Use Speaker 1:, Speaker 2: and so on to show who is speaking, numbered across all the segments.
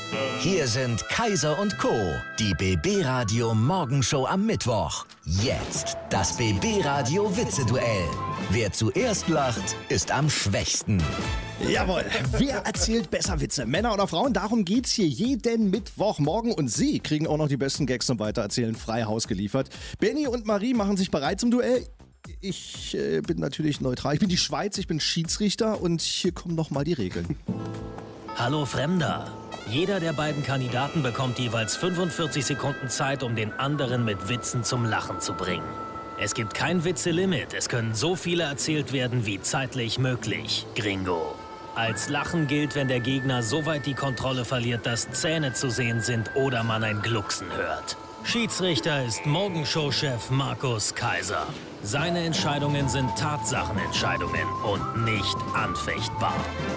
Speaker 1: Hier sind Kaiser und Co., die BB Radio Morgenshow am Mittwoch. Jetzt das BB Radio Witzeduell. Wer zuerst lacht, ist am schwächsten.
Speaker 2: Jawohl, wer erzählt besser Witze, Männer oder Frauen? Darum geht's hier jeden Mittwochmorgen und Sie kriegen auch noch die besten Gags zum Weitererzählen frei Haus geliefert. Benny und Marie machen sich bereit zum Duell. Ich bin natürlich neutral. Ich bin die Schweiz, ich bin Schiedsrichter und hier kommen nochmal die Regeln.
Speaker 3: Hallo Fremder. Jeder der beiden Kandidaten bekommt jeweils 45 Sekunden Zeit, um den anderen mit Witzen zum Lachen zu bringen. Es gibt kein Witzelimit. Es können so viele erzählt werden, wie zeitlich möglich. Gringo. Als Lachen gilt, wenn der Gegner so weit die Kontrolle verliert, dass Zähne zu sehen sind oder man ein Glucksen hört. Schiedsrichter ist Morgenshow-Chef Markus Kaiser. Seine Entscheidungen sind Tatsachenentscheidungen und nicht anfechtbar.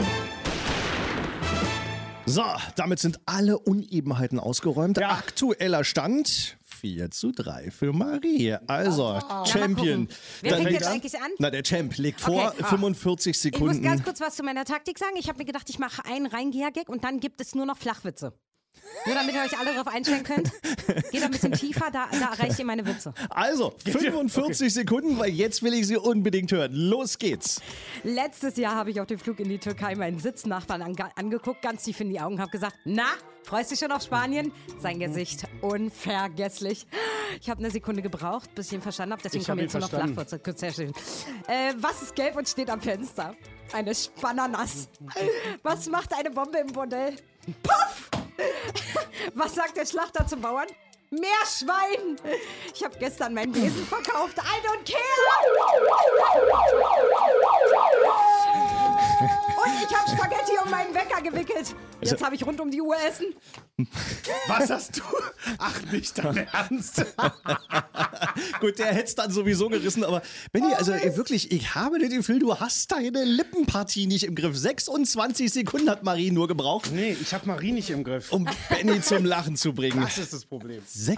Speaker 2: So, damit sind alle Unebenheiten ausgeräumt. Ja. Aktueller Stand 4:3 für Marie. Also, Champion.
Speaker 4: Wer fängt jetzt eigentlich an?
Speaker 2: Na, der Champ legt vor, 45 Sekunden.
Speaker 4: Ich muss ganz kurz was zu meiner Taktik sagen. Ich habe mir gedacht, ich mache einen Reingeher-Gag und dann gibt es nur noch Flachwitze. Nur damit ihr euch alle darauf einstellen könnt. Geht ein bisschen tiefer, da erreicht ihr meine Witze.
Speaker 2: Also, 45 Sekunden, weil jetzt will ich sie unbedingt hören. Los geht's.
Speaker 4: Letztes Jahr habe ich auf dem Flug in die Türkei meinen Sitznachbarn angeguckt, ganz tief in die Augen, habe gesagt, na, freust dich schon auf Spanien? Sein Gesicht unvergesslich. Ich habe eine Sekunde gebraucht, bis ich ihn verstanden habe, deswegen kommen jetzt nur noch Flachwitze. Sehr schön. Was ist gelb und steht am Fenster? Eine Spananas. Was macht eine Bombe im Bordell? Puff! Was sagt der Schlachter zum Bauern? Meerschwein! Ich habe gestern meinen Besen verkauft. I don't care! Und ich habe Spaghetti um meinen Wecker gewickelt. Jetzt habe ich rund um die Uhr Essen.
Speaker 5: Was hast du? Ach, nicht dein Ernst.
Speaker 2: Gut, der hätte es dann sowieso gerissen, aber Benni, also wirklich, ich habe das Gefühl, du hast deine Lippenpartie nicht im Griff. 26 Sekunden hat Marie nur gebraucht.
Speaker 5: Nee, ich habe Marie nicht im Griff.
Speaker 2: Um Benni zum Lachen zu bringen.
Speaker 5: Das ist das Problem.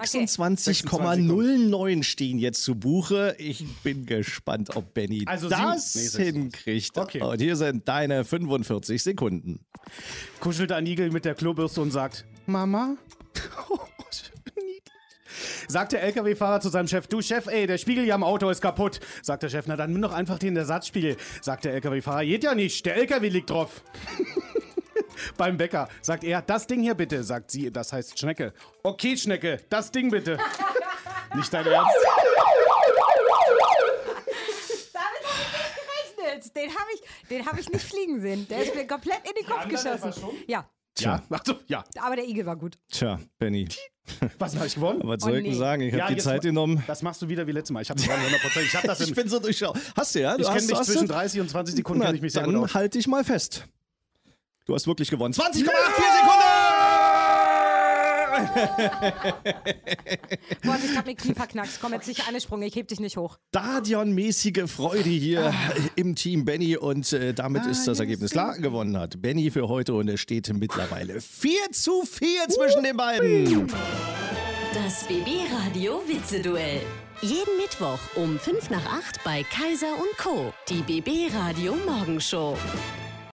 Speaker 2: 26,09 stehen jetzt zu Buche. Ich bin gespannt, ob Benni das hinkriegt.
Speaker 5: Okay.
Speaker 2: Und hier sind deine 45 Sekunden.
Speaker 5: Kuschelt ein Igel mit der Klobürste und sagt, Mama? Oh, niedlich. Sagt der LKW-Fahrer zu seinem Chef, du Chef, ey, der Spiegel hier am Auto ist kaputt. Sagt der Chef, na dann nimm doch einfach den Ersatzspiegel. Sagt der LKW-Fahrer, geht ja nicht, der LKW liegt drauf. Beim Bäcker sagt er, das Ding hier bitte. Sagt sie, das heißt Schnecke. Okay, Schnecke, das Ding bitte. Nicht dein Ernst?
Speaker 4: Den hab ich nicht fliegen sehen. Der ist mir komplett in den Kopf geschossen. Ja.
Speaker 5: Tja. Ach so, ja.
Speaker 4: Aber der Igel war gut.
Speaker 2: Tja, Benni.
Speaker 5: Was habe ich gewonnen?
Speaker 2: Was soll ich denn sagen? Ich habe die Zeit genommen.
Speaker 5: Das machst du wieder wie letztes Mal. Ich habe es 100%. Ich habe das
Speaker 2: ich bin so durchschaubar. Hast du ja?
Speaker 5: Ich kenne mich zwischen 30 und 20 Sekunden kenne ich mich sehr gut aus.
Speaker 2: Dann halte ich mal fest. Du hast wirklich gewonnen. 20,84 Sekunden!
Speaker 4: Boah, ich hab mir Knie verknackst. Komm jetzt nicht Sprung, ich heb dich nicht hoch.
Speaker 2: Stadionmäßige Freude hier im Team Benni und damit ist das Ergebnis klar. Gewonnen hat Benni für heute und es steht mittlerweile 4:4 zwischen den beiden.
Speaker 6: Das BB Radio Witzeduell. Jeden Mittwoch um 7:55 bei Kaiser und Co. Die BB Radio Morgenshow.